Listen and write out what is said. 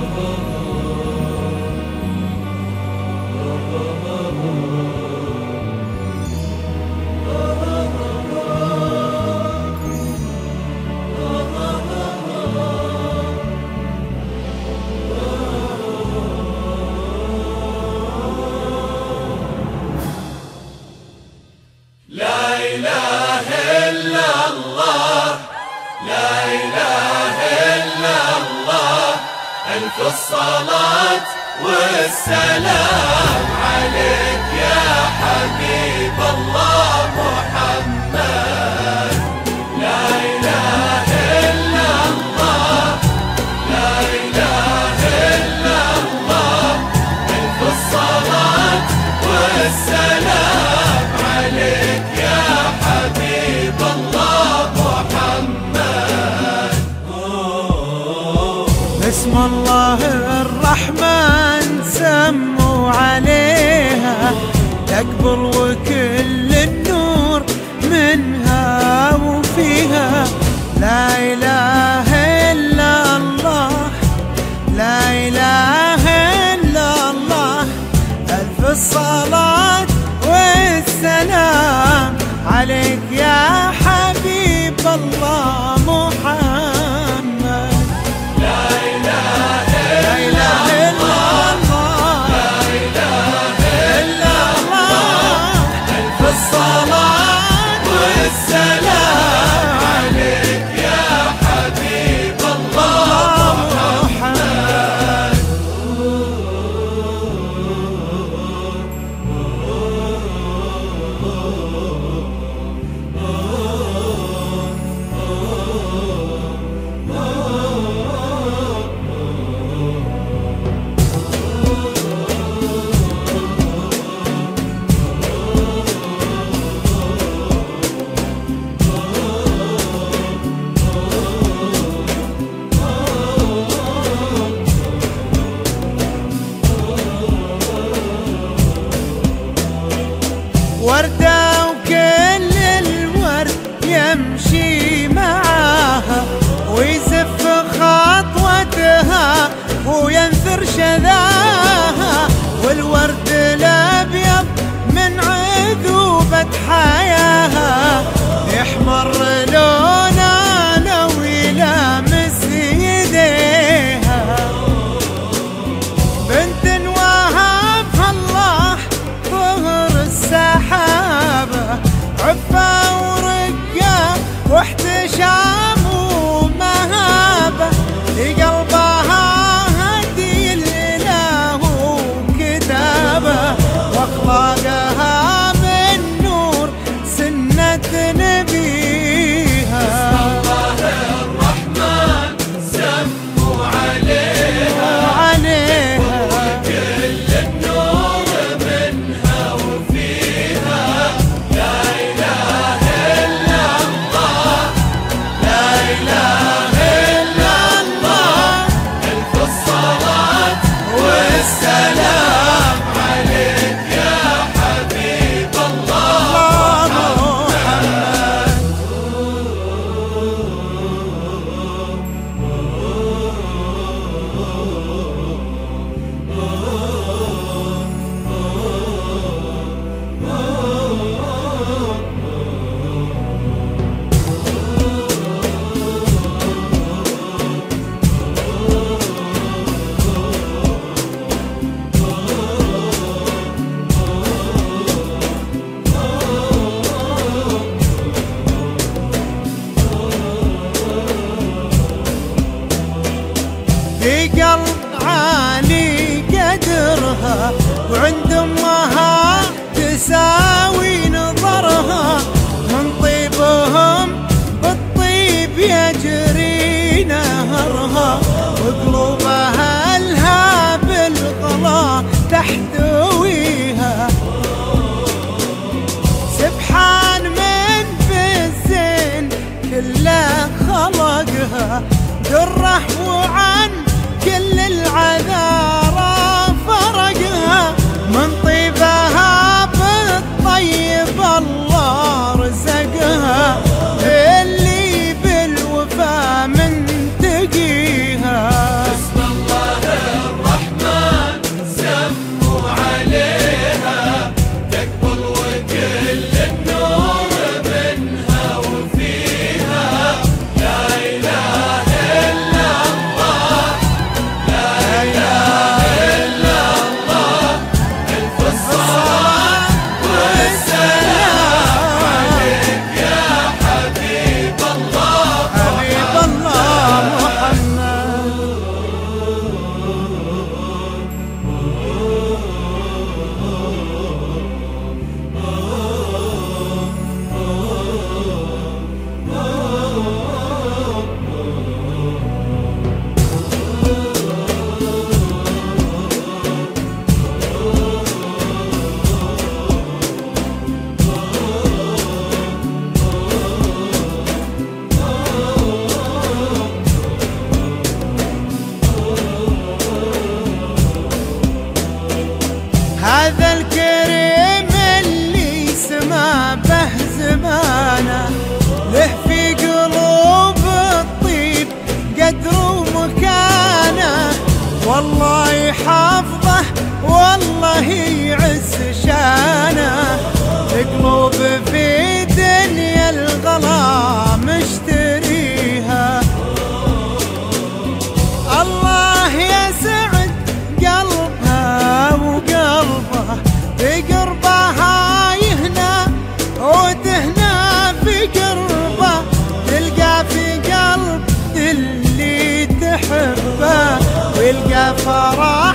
ألف الصلاة والسلام عليك يا حبيب الله محمد. لا إله إلا الله، لا إله إلا الله. ألف الصلاة والسلام عليك يا حبيب الله محمد. اسم الله الرحمن سموا عليها تكبر وكل النور منها وفيها. لا إله إلا الله، لا إله إلا الله. ألف الصلاة والسلام عليك يا حبيب الله محمد. لا إله إلا الله، لا إله إلا الله. ألف الصلاة والسلام عليك يا حبيب الله محمد. وردة وكل الورد يمشي معاها ويزف خطوتها وينثر شذاها. والورد الأبيض من عذوبة حياها يحمر لونه لو يلامس يديها. بنت وهبها الله ظهر السحابة، عفة ورقة واحتشام ومهابة. لقلبها هدي الإله وكتابة، واخلاقها من نور سنة نبيها. الله الرحمن سموا عليها كل النور منها وفيها. لا إله إلا الله، لا إله إلا الله. ألف الصلاة والسلام عليك يا حبيب الله محمد. في قلب عالي قدرها وعند امها تساوي نظرها. من طيبهم بالطيب يجري نهرها، وقلوبها لها بالغلا تحتويها. سبحان من في الزين كله خلقها دره، وعن كل العذارى فرقها. من طيبها بالطيب الله رزقها، اللي بالوفا من تقيها. بسم الله والله يحفظه والله يعز شانه، قلوب في دنيا الغلا مشتريها. الله يسعد قلبها وقلبه بقربها يهنى وتهنى في قربه، تلقى في قلب اللي تحبه ويلقى فرح